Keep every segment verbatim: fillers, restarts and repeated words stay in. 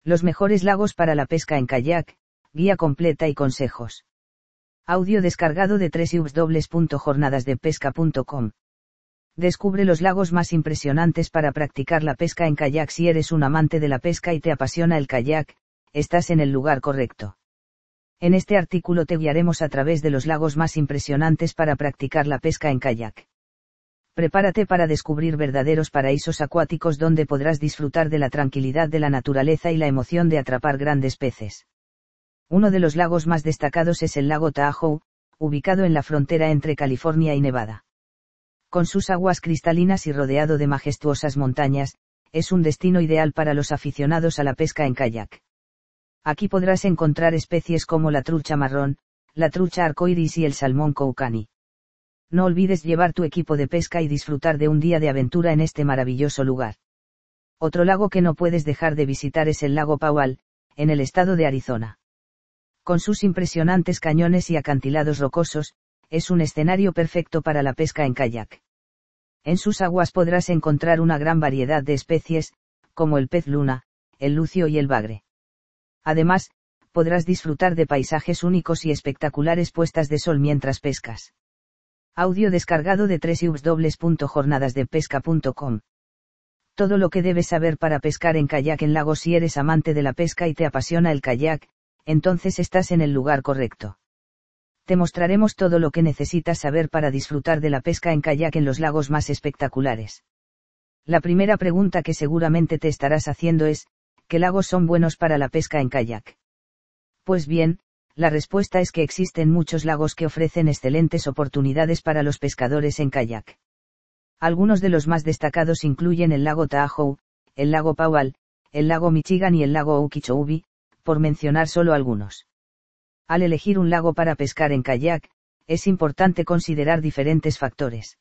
Los mejores lagos para la pesca en kayak, guía completa y consejos. Audio descargado de doble u doble u doble u punto jornadas de pesca punto com. Descubre los lagos más impresionantes para practicar la pesca en kayak. Si eres un amante de la pesca y te apasiona el kayak, estás en el lugar correcto. En este artículo te guiaremos a través de los lagos más impresionantes para practicar la pesca en kayak. Prepárate para descubrir verdaderos paraísos acuáticos donde podrás disfrutar de la tranquilidad de la naturaleza y la emoción de atrapar grandes peces. Uno de los lagos más destacados es el lago Tahoe, ubicado en la frontera entre California y Nevada. Con sus aguas cristalinas y rodeado de majestuosas montañas, es un destino ideal para los aficionados a la pesca en kayak. Aquí podrás encontrar especies como la trucha marrón, la trucha arcoíris y el salmón koukani. No olvides llevar tu equipo de pesca y disfrutar de un día de aventura en este maravilloso lugar. Otro lago que no puedes dejar de visitar es el lago Powell, en el estado de Arizona. Con sus impresionantes cañones y acantilados rocosos, es un escenario perfecto para la pesca en kayak. En sus aguas podrás encontrar una gran variedad de especies, como el pez luna, el lucio y el bagre. Además, podrás disfrutar de paisajes únicos y espectaculares puestas de sol mientras pescas. Audio descargado de doble u doble u doble u punto jornadas de pesca punto com. Todo lo que debes saber para pescar en kayak en lagos. Si eres amante de la pesca y te apasiona el kayak, entonces estás en el lugar correcto. Te mostraremos todo lo que necesitas saber para disfrutar de la pesca en kayak en los lagos más espectaculares. La primera pregunta que seguramente te estarás haciendo es, ¿qué lagos son buenos para la pesca en kayak? Pues bien, la respuesta es que existen muchos lagos que ofrecen excelentes oportunidades para los pescadores en kayak. Algunos de los más destacados incluyen el lago Tahoe, el lago Powell, el lago Michigan y el lago Okeechobee, por mencionar solo algunos. Al elegir un lago para pescar en kayak, es importante considerar diferentes factores.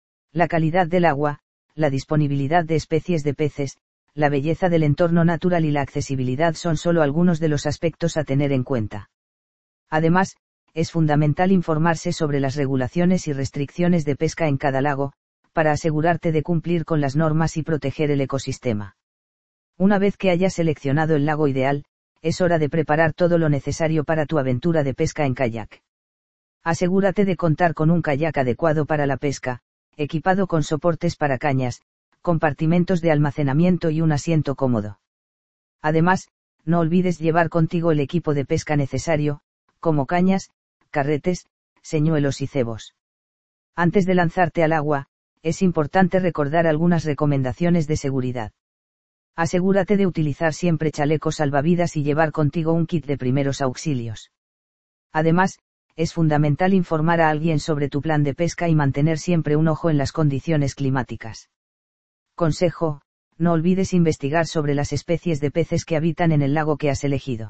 La calidad del agua, la disponibilidad de especies de peces, la belleza del entorno natural y la accesibilidad son solo algunos de los aspectos a tener en cuenta. Además, es fundamental informarse sobre las regulaciones y restricciones de pesca en cada lago, para asegurarte de cumplir con las normas y proteger el ecosistema. Una vez que hayas seleccionado el lago ideal, es hora de preparar todo lo necesario para tu aventura de pesca en kayak. Asegúrate de contar con un kayak adecuado para la pesca, equipado con soportes para cañas, compartimentos de almacenamiento y un asiento cómodo. Además, no olvides llevar contigo el equipo de pesca necesario, como cañas, carretes, señuelos y cebos. Antes de lanzarte al agua, es importante recordar algunas recomendaciones de seguridad. Asegúrate de utilizar siempre chalecos salvavidas y llevar contigo un kit de primeros auxilios. Además, es fundamental informar a alguien sobre tu plan de pesca y mantener siempre un ojo en las condiciones climáticas. Consejo: no olvides investigar sobre las especies de peces que habitan en el lago que has elegido.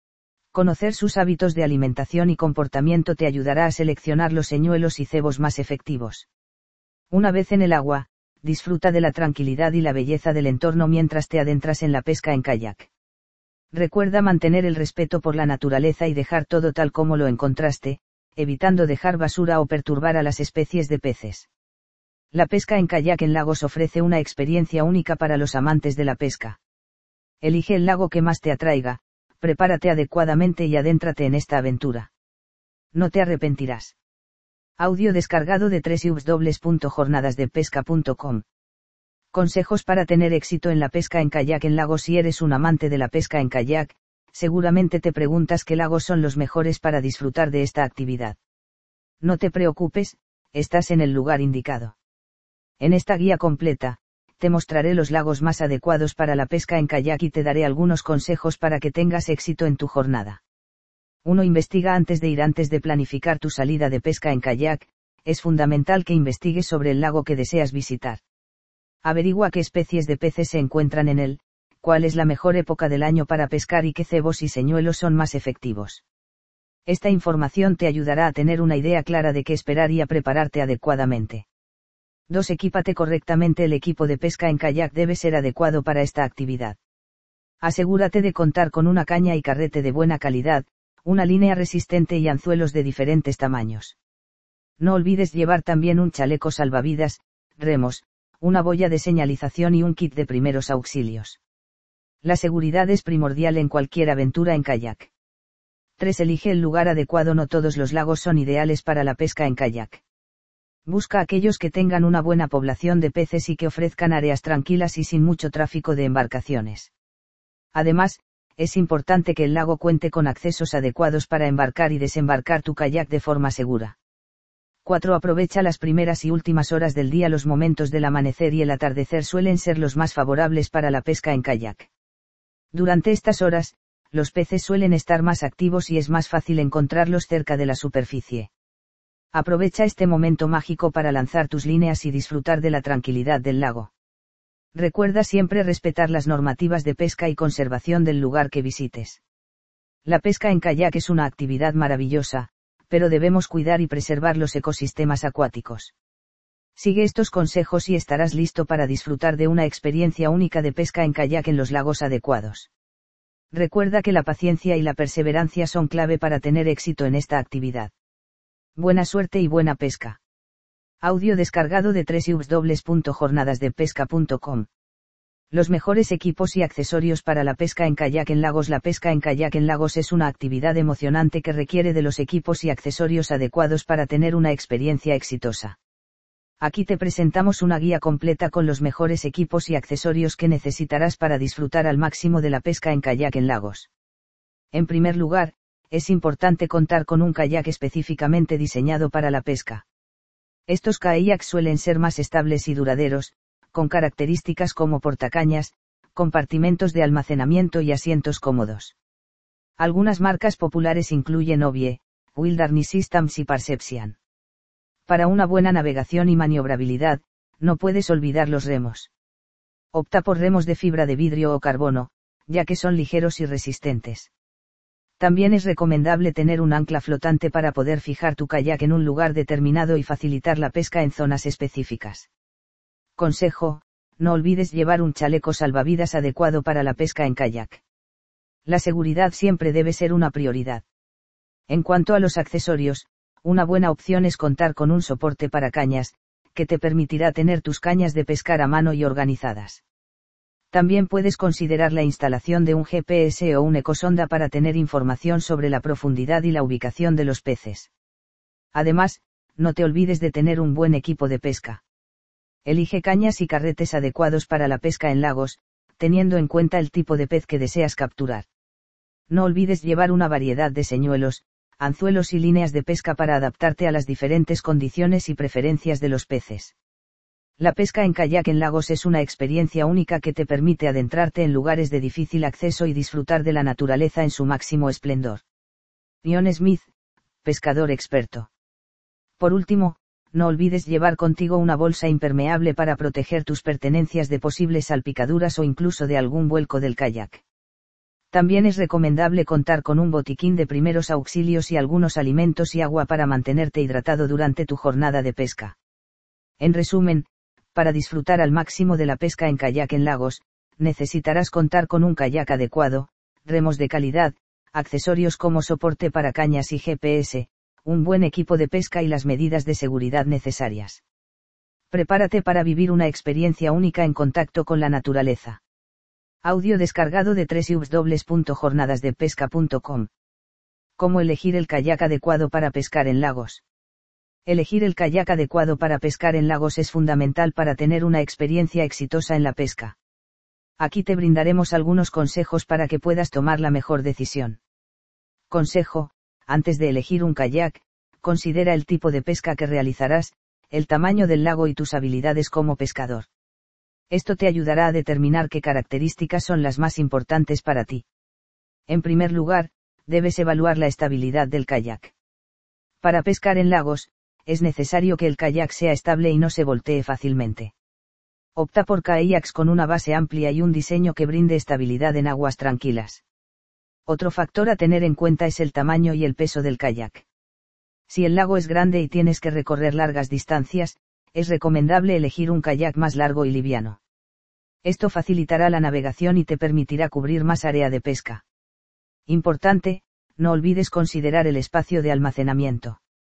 Conocer sus hábitos de alimentación y comportamiento te ayudará a seleccionar los señuelos y cebos más efectivos. Una vez en el agua, disfruta de la tranquilidad y la belleza del entorno mientras te adentras en la pesca en kayak. Recuerda mantener el respeto por la naturaleza y dejar todo tal como lo encontraste, evitando dejar basura o perturbar a las especies de peces. La pesca en kayak en lagos ofrece una experiencia única para los amantes de la pesca. Elige el lago que más te atraiga, prepárate adecuadamente y adéntrate en esta aventura. No te arrepentirás. Audio descargado de doble u doble u doble u punto jornadas de pesca punto com. Consejos para tener éxito en la pesca en kayak en lagos. Si eres un amante de la pesca en kayak, seguramente te preguntas qué lagos son los mejores para disfrutar de esta actividad. No te preocupes, estás en el lugar indicado. En esta guía completa, te mostraré los lagos más adecuados para la pesca en kayak y te daré algunos consejos para que tengas éxito en tu jornada. uno Investiga antes de ir. Antes de planificar tu salida de pesca en kayak, es fundamental que investigues sobre el lago que deseas visitar. Averigua qué especies de peces se encuentran en él, cuál es la mejor época del año para pescar y qué cebos y señuelos son más efectivos. Esta información te ayudará a tener una idea clara de qué esperar y a prepararte adecuadamente. dos Equípate correctamente. El equipo de pesca en kayak debe ser adecuado para esta actividad. Asegúrate de contar con una caña y carrete de buena calidad, una línea resistente y anzuelos de diferentes tamaños. No olvides llevar también un chaleco salvavidas, remos, una boya de señalización y un kit de primeros auxilios. La seguridad es primordial en cualquier aventura en kayak. tres Elige el lugar adecuado. No todos los lagos son ideales para la pesca en kayak. Busca aquellos que tengan una buena población de peces y que ofrezcan áreas tranquilas y sin mucho tráfico de embarcaciones. Además, es importante que el lago cuente con accesos adecuados para embarcar y desembarcar tu kayak de forma segura. cuatro Aprovecha las primeras y últimas horas del día. Los momentos del amanecer y el atardecer suelen ser los más favorables para la pesca en kayak. Durante estas horas, los peces suelen estar más activos y es más fácil encontrarlos cerca de la superficie. Aprovecha este momento mágico para lanzar tus líneas y disfrutar de la tranquilidad del lago. Recuerda siempre respetar las normativas de pesca y conservación del lugar que visites. La pesca en kayak es una actividad maravillosa, pero debemos cuidar y preservar los ecosistemas acuáticos. Sigue estos consejos y estarás listo para disfrutar de una experiencia única de pesca en kayak en los lagos adecuados. Recuerda que la paciencia y la perseverancia son clave para tener éxito en esta actividad. Buena suerte y buena pesca. Audio descargado de doble u doble u doble u punto jornadas de pesca punto com. Los mejores equipos y accesorios para la pesca en kayak en lagos. La pesca en kayak en lagos es una actividad emocionante que requiere de los equipos y accesorios adecuados para tener una experiencia exitosa. Aquí te presentamos una guía completa con los mejores equipos y accesorios que necesitarás para disfrutar al máximo de la pesca en kayak en lagos. En primer lugar, es importante contar con un kayak específicamente diseñado para la pesca. Estos kayaks suelen ser más estables y duraderos, con características como portacañas, compartimentos de almacenamiento y asientos cómodos. Algunas marcas populares incluyen Ovie, Wilderness Systems y Perception. Para una buena navegación y maniobrabilidad, no puedes olvidar los remos. Opta por remos de fibra de vidrio o carbono, ya que son ligeros y resistentes. También es recomendable tener un ancla flotante para poder fijar tu kayak en un lugar determinado y facilitar la pesca en zonas específicas. Consejo: no olvides llevar un chaleco salvavidas adecuado para la pesca en kayak. La seguridad siempre debe ser una prioridad. En cuanto a los accesorios, una buena opción es contar con un soporte para cañas, que te permitirá tener tus cañas de pescar a mano y organizadas. También puedes considerar la instalación de un G P S o un ecosonda para tener información sobre la profundidad y la ubicación de los peces. Además, no te olvides de tener un buen equipo de pesca. Elige cañas y carretes adecuados para la pesca en lagos, teniendo en cuenta el tipo de pez que deseas capturar. No olvides llevar una variedad de señuelos, anzuelos y líneas de pesca para adaptarte a las diferentes condiciones y preferencias de los peces. La pesca en kayak en lagos es una experiencia única que te permite adentrarte en lugares de difícil acceso y disfrutar de la naturaleza en su máximo esplendor. Ian Smith, pescador experto. Por último, no olvides llevar contigo una bolsa impermeable para proteger tus pertenencias de posibles salpicaduras o incluso de algún vuelco del kayak. También es recomendable contar con un botiquín de primeros auxilios y algunos alimentos y agua para mantenerte hidratado durante tu jornada de pesca. En resumen, para disfrutar al máximo de la pesca en kayak en lagos, necesitarás contar con un kayak adecuado, remos de calidad, accesorios como soporte para cañas y G P S, un buen equipo de pesca y las medidas de seguridad necesarias. Prepárate para vivir una experiencia única en contacto con la naturaleza. Audio descargado de doble u doble u doble u punto jornadas de pesca punto com. ¿Cómo elegir el kayak adecuado para pescar en lagos? Elegir el kayak adecuado para pescar en lagos es fundamental para tener una experiencia exitosa en la pesca. Aquí te brindaremos algunos consejos para que puedas tomar la mejor decisión. Consejo: antes de elegir un kayak, considera el tipo de pesca que realizarás, el tamaño del lago y tus habilidades como pescador. Esto te ayudará a determinar qué características son las más importantes para ti. En primer lugar, debes evaluar la estabilidad del kayak. Para pescar en lagos, es necesario que el kayak sea estable y no se voltee fácilmente. Opta por kayaks con una base amplia y un diseño que brinde estabilidad en aguas tranquilas. Otro factor a tener en cuenta es el tamaño y el peso del kayak. Si el lago es grande y tienes que recorrer largas distancias, es recomendable elegir un kayak más largo y liviano. Esto facilitará la navegación y te permitirá cubrir más área de pesca. Importante, no olvides considerar el espacio de almacenamiento.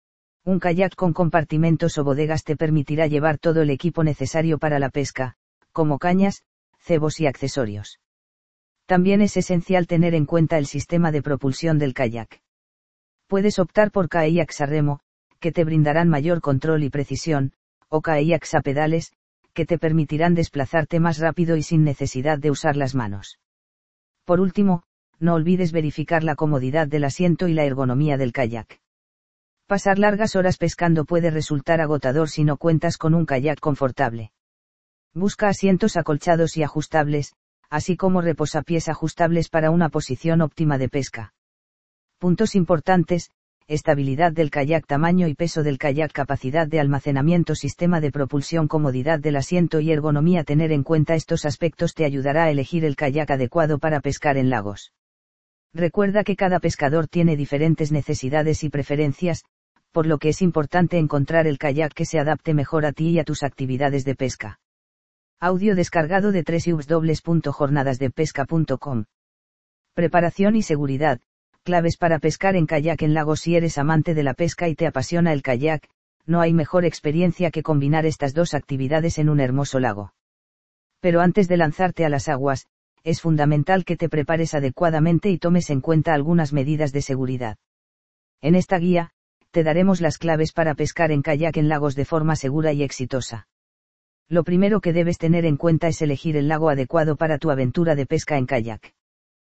Un kayak con compartimentos o bodegas te permitirá llevar todo el equipo necesario para la pesca, como cañas, cebos y accesorios. También es esencial tener en cuenta el sistema de propulsión del kayak. Puedes optar por kayaks a remo, que te brindarán mayor control y precisión, o kayaks a pedales, que te permitirán desplazarte más rápido y sin necesidad de usar las manos. Por último, no olvides verificar la comodidad del asiento y la ergonomía del kayak. Pasar largas horas pescando puede resultar agotador si no cuentas con un kayak confortable. Busca asientos acolchados y ajustables, así como reposapiés ajustables para una posición óptima de pesca. Puntos importantes: estabilidad del kayak, tamaño y peso del kayak, capacidad de almacenamiento, sistema de propulsión, comodidad del asiento y ergonomía. Tener en cuenta estos aspectos te ayudará a elegir el kayak adecuado para pescar en lagos. Recuerda que cada pescador tiene diferentes necesidades y preferencias, por lo que es importante encontrar el kayak que se adapte mejor a ti y a tus actividades de pesca. Audio descargado de doble u doble u doble u punto jornadas de pesca punto com. Preparación y seguridad, claves para pescar en kayak en lagos. Si eres amante de la pesca y te apasiona el kayak, no hay mejor experiencia que combinar estas dos actividades en un hermoso lago. Pero antes de lanzarte a las aguas, es fundamental que te prepares adecuadamente y tomes en cuenta algunas medidas de seguridad. En esta guía, te daremos las claves para pescar en kayak en lagos de forma segura y exitosa. Lo primero que debes tener en cuenta es elegir el lago adecuado para tu aventura de pesca en kayak.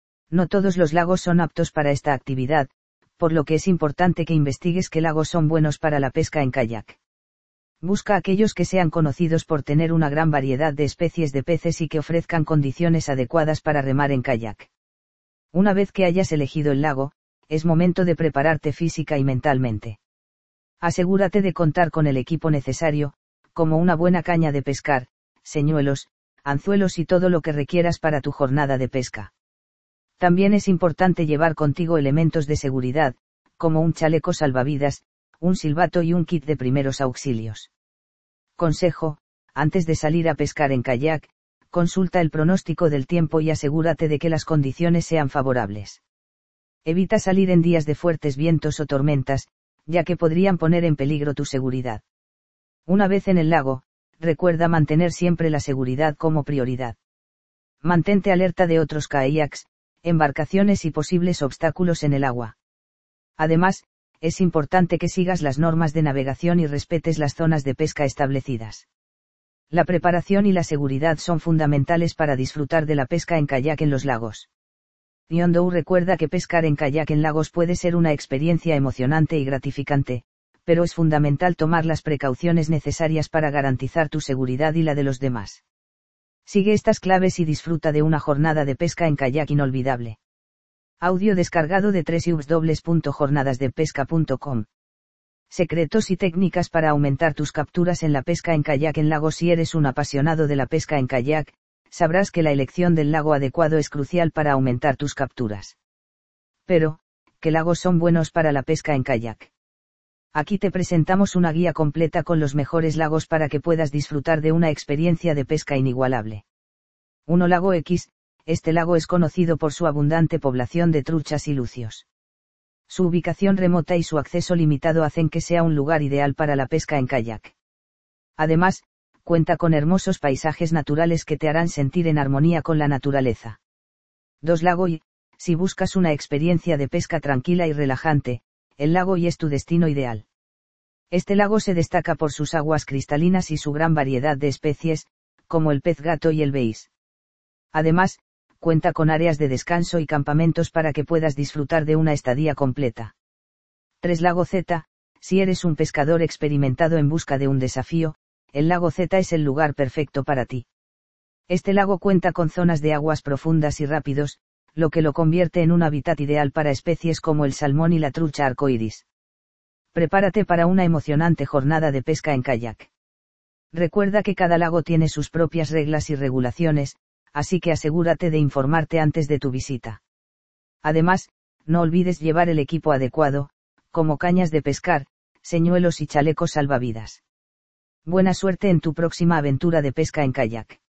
No todos los lagos son aptos para esta actividad, por lo que es importante que investigues qué lagos son buenos para la pesca en kayak. Busca aquellos que sean conocidos por tener una gran variedad de especies de peces y que ofrezcan condiciones adecuadas para remar en kayak. Una vez que hayas elegido el lago, es momento de prepararte física y mentalmente. Asegúrate de contar con el equipo necesario, como una buena caña de pescar, señuelos, anzuelos y todo lo que requieras para tu jornada de pesca. También es importante llevar contigo elementos de seguridad, como un chaleco salvavidas, un silbato y un kit de primeros auxilios. Consejo: antes de salir a pescar en kayak, consulta el pronóstico del tiempo y asegúrate de que las condiciones sean favorables. Evita salir en días de fuertes vientos o tormentas, ya que podrían poner en peligro tu seguridad. Una vez en el lago, recuerda mantener siempre la seguridad como prioridad. Mantente alerta de otros kayaks, embarcaciones y posibles obstáculos en el agua. Además, es importante que sigas las normas de navegación y respetes las zonas de pesca establecidas. La preparación y la seguridad son fundamentales para disfrutar de la pesca en kayak en los lagos. Yondou recuerda que pescar en kayak en lagos puede ser una experiencia emocionante y gratificante, pero es fundamental tomar las precauciones necesarias para garantizar tu seguridad y la de los demás. Sigue estas claves y disfruta de una jornada de pesca en kayak inolvidable. Audio descargado de doble u doble u doble u punto jornadas de pesca punto com. Secretos y técnicas para aumentar tus capturas en la pesca en kayak en lagos. Si eres un apasionado de la pesca en kayak, sabrás que la elección del lago adecuado es crucial para aumentar tus capturas. Pero, ¿qué lagos son buenos para la pesca en kayak? Aquí te presentamos una guía completa con los mejores lagos para que puedas disfrutar de una experiencia de pesca inigualable. uno Lago X. Este lago es conocido por su abundante población de truchas y lucios. Su ubicación remota y su acceso limitado hacen que sea un lugar ideal para la pesca en kayak. Además, cuenta con hermosos paisajes naturales que te harán sentir en armonía con la naturaleza. dos Lago Y. Si buscas una experiencia de pesca tranquila y relajante, el lago Y es tu destino ideal. Este lago se destaca por sus aguas cristalinas y su gran variedad de especies, como el pez gato y el beis. Además, cuenta con áreas de descanso y campamentos para que puedas disfrutar de una estadía completa. tres Lago Z. Si eres un pescador experimentado en busca de un desafío, el lago Z es el lugar perfecto para ti. Este lago cuenta con zonas de aguas profundas y rápidos, lo que lo convierte en un hábitat ideal para especies como el salmón y la trucha arcoíris. Prepárate para una emocionante jornada de pesca en kayak. Recuerda que cada lago tiene sus propias reglas y regulaciones, así que asegúrate de informarte antes de tu visita. Además, no olvides llevar el equipo adecuado, como cañas de pescar, señuelos y chalecos salvavidas. Buena suerte en tu próxima aventura de pesca en kayak.